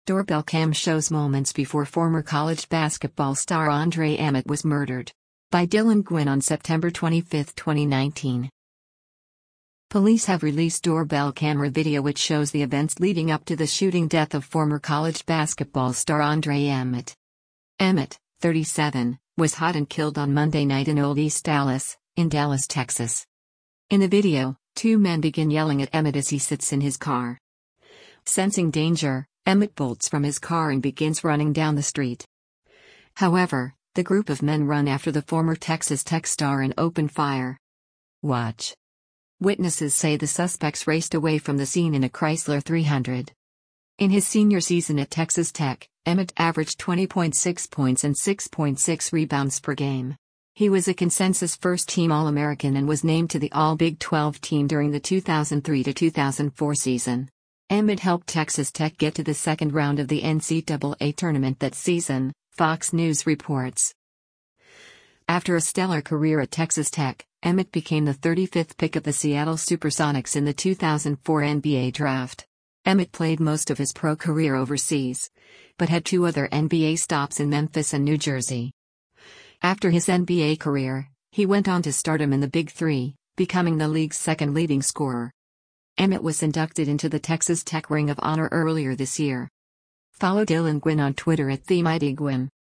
Doorbell cam shows moments before former college basketball star Andre Emmett was murdered. By Dylan Gwynn on September 25, 2019. Police have released doorbell camera video which shows the events leading up to the shooting death of former college basketball star Andre Emmett. Emmett, 37, was shot and killed on Monday night in Old East Dallas, in Dallas, Texas. In the video, two men begin yelling at Emmett as he sits in his car. Sensing danger, Emmett bolts from his car and begins running down the street. However, the group of men run after the former Texas Tech star and open fire. Watch. Witnesses say the suspects raced away from the scene in a Chrysler 300. In his senior season at Texas Tech, Emmett averaged 20.6 points and 6.6 rebounds per game. He was a consensus first-team All-American and was named to the All-Big 12 team during the 2003-2004 season. Emmett helped Texas Tech get to the second round of the NCAA tournament that season, Fox News reports. After a stellar career at Texas Tech, Emmett became the 35th pick of the Seattle Supersonics in the 2004 NBA draft. Emmett played most of his pro career overseas, but had two other NBA stops in Memphis and New Jersey. After his NBA career, he went on to stardom in the Big Three, becoming the league's second leading scorer. Emmett was inducted into the Texas Tech Ring of Honor earlier this year. Follow Dylan Gwynn on Twitter @TheMightyGwynn.